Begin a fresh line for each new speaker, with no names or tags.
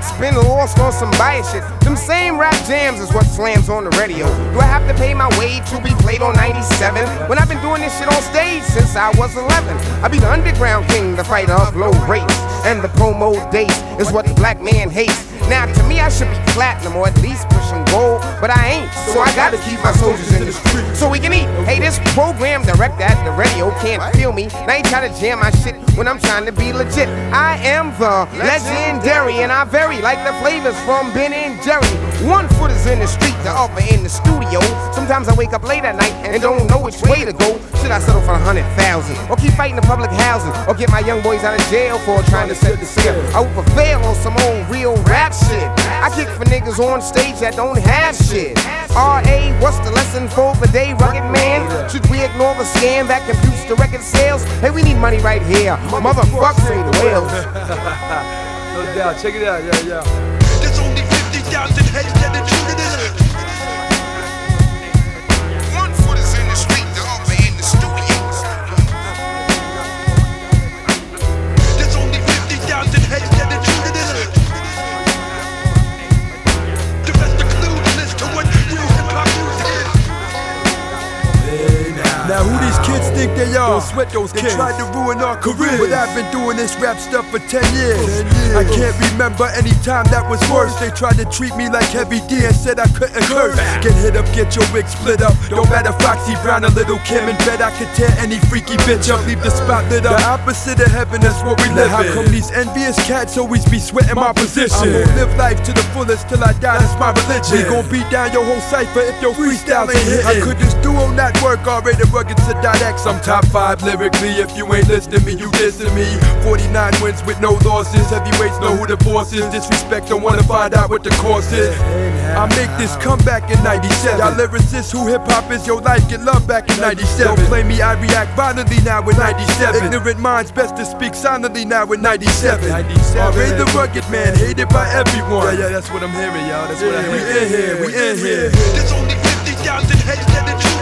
X been lost on some bias shit. Them same rap jams is what slams on the radio. Do I have to pay my way to be played on 97? When I've been doing this shit on stage since I was 11. I be the underground king, the fighter of low rates. And the promo dates is what the black man hates. Now to me I should be platinum or at least pushing gold, but I ain't, so I gotta keep my soldiers in the street so we can eat. Hey, this program direct at the radio can't feel me. Now you try to jam my shit when I'm trying to be legit. I am the legendary and I vary like the flavors from Ben and Jerry. One foot is in the street, the other in the studio. Sometimes I wake up late at night and don't know which way to go. Should I settle for 100,000 or keep fighting the public housing or get my young boys out of jail for trying to set the scale? I will prevail on some old real rap shit. I kick for niggas on stage that don't have shit. R.A., what's the lesson for the day, rugged man? Should we ignore the scam that computes the record sales? Hey, we need money right here. Motherfuck say the whales.
No doubt, check it out, yeah.
There's only 50,000 heads dedicated to this.
One foot is in the street, the other in the studios.
There's only 50,000 heads dedicated to this. The rest are clueless to what real hip-hop music is.
Now who these kids think they are? Don't sweat those kids. They tried to ruin our careers, but I've been doing this rap stuff for 10 years. I can't remember any time that was worse. They tried to treat me like Heavy D and said I couldn't curse. Get hit up, get your wig split up. Don't matter Foxy Brown or Little Kim, and bet I could tear any freaky bitch up. Leave the spot lit up. The opposite of heaven, that's what we live in. How come these envious cats always be sweating my position? I'm gonna live life to the fullest till I die, that's my religion. We gon' beat down your whole cipher if your freestyle ain't hitting. I could just do on that work, already rugged to .x. I'm top 5 lyrically. If you ain't listening me, you dissing me. 49 wins with no losses. Heavyweights know who the boss is. Disrespect, don't wanna find out what the course is. I make this comeback in 97. Y'all lyricists who hip-hop is your life get love back in 97. Don't play me, I react violently now in 97. Ignorant minds best to speak silently now in 97. R.A. the rugged man, hated by everyone. Yeah, that's what I'm hearing, y'all. That's what I hear. We in here.
There's only 50,000 heads dedicated.